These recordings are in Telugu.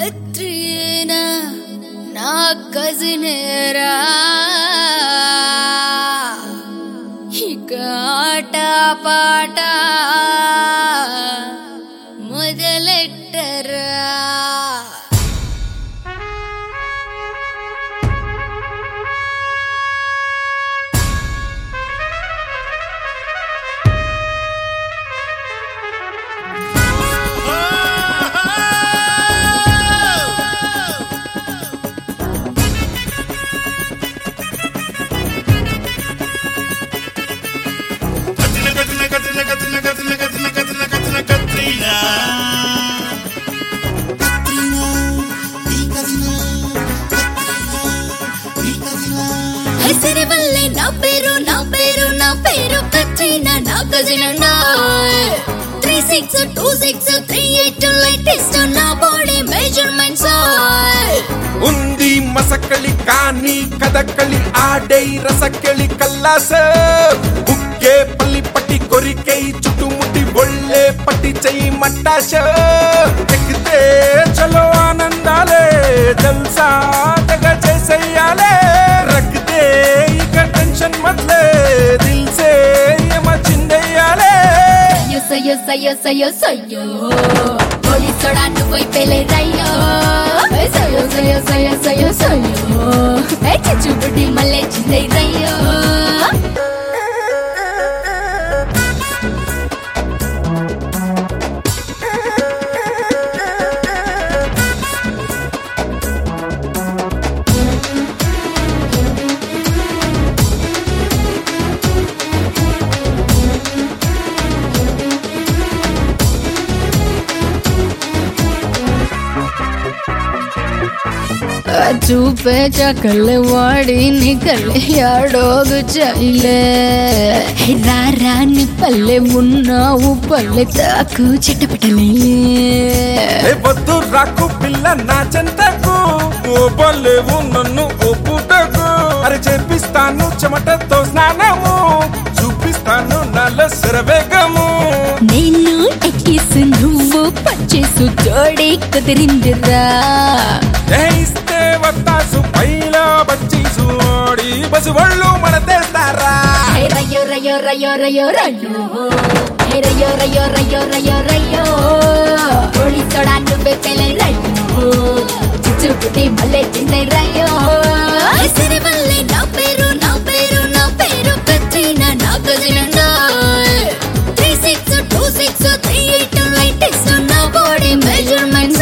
కత్రీనా నా కజినేరా ఇక ఆట పాట మొదలెట్టరా. హెసరివల్లే నా పేరు కత్రీనా నా కజినండా. 36 26 38 లేటెస్ట్ నా బాడీ మెజర్మెంట్స్ ఉంది మసకలి కానీ కథకలి ఆడై రసకలి కల్లాస బుక్కే పల్లి పట్టి కొరికై చుట్టుముట్టి ఒళ్ళే పట్టి చెయ్యి మట్టాశ ఎక్కితే చలో ఆనందాలే జల్సా తెగ చేసేయాలే రక్కితే ఇక టెన్షన్ మత్లే దిల్ సే యమ చిందెయ్యాలే. సయ్యో సయ్యో సయ్యో సయ్యో పోలీసోడా నువ్వు పెళ్ళై రయ్యో. సయ్యో సయ్యో సయ్యో సయ్యో సయ్యో చూపుటి మళ్ళీ చిందై రయ్యో. चुपे चकल वाड़ी निकले याडोग चले रानी पल्ले मुन्नाऊ पल्ले ताकू चिटपटले వద్దు రాకు పిల్ల నా చెంతకు ఓ పల్లెవు నన్ను ఓ పుటకు అరే చేపిస్తాను చెమటతో స్నానము చూపిస్తాను నాలో శరవేగము. నేను ఎక్కిసు నువ్వు పచ్చేసు జోడి కుదిరిందిరా. ఇస్తే వత్తాసు పైలా బచ్చీసు ఓడి బసు ఒళ్ళు మనదేస్తారా. రయ్యో రయ్యో రయ్యో రయ్యో రయ్యో రయ్యో రయ్యో రయ్యో రయ్యో రయ్యో పోలీసోడా నువ్వే పెళ్ళై రయ్యో చూపుటి మళ్ళీ చిందై రయ్యో. హెసరివల్లే నా పేరు కత్రీనా నా కజినండా. 36 26 38 లేటెస్ట్ నా బాడీ మెజర్మెంట్స్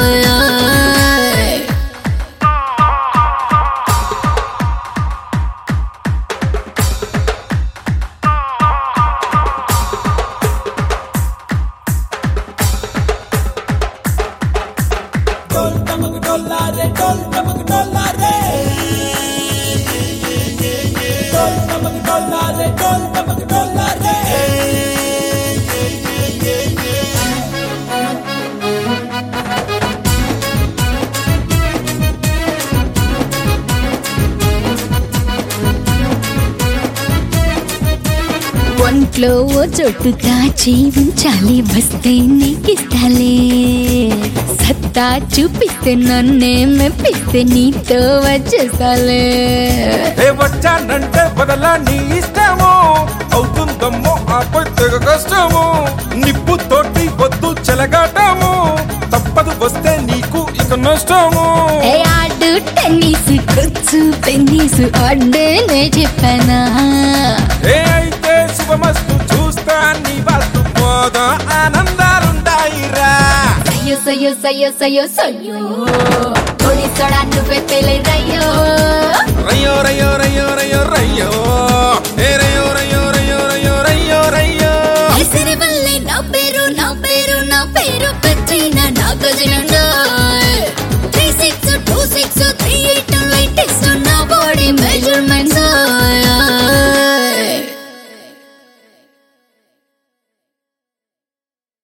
ఒంట్లో ఓ చోటు దాచి ఉంచాలి వస్తే నీకిస్తాలే. సత్తా చూపిస్తే నన్నే మెప్పిస్తే నీతో వచ్చేసాలే. వచ్చానంటే బదలా నీ ఇష్టము అవుతుందమ్మో ఆపై తెగ కష్టము నిప్పు తోటి వద్దు చెలగాటము తప్పదు వస్తే నీకు ఇక నష్టము. ఆడు టెన్నిస్ కూర్చు టెన్నిస్ ఆడేనే చెప్పానా. అయితే శుభమస్తు చూస్తా నీ వాస్తు పోదా ఆనందాలుంటాయిరా. సయ్యో సయ్యో సయ్యో సయ్యో సయ్యో పోలీసోడా నువ్వే పెళ్ళై రయ్యో. రయ్యో రయ్యో రయ్యో రయ్యో రయ్యో రయ్యో రయ్యో రయ్యో రయ్యో రయ్యో రయ్యో. హెసరివల్లే నా పేరు కత్రీనా నా కజినండా.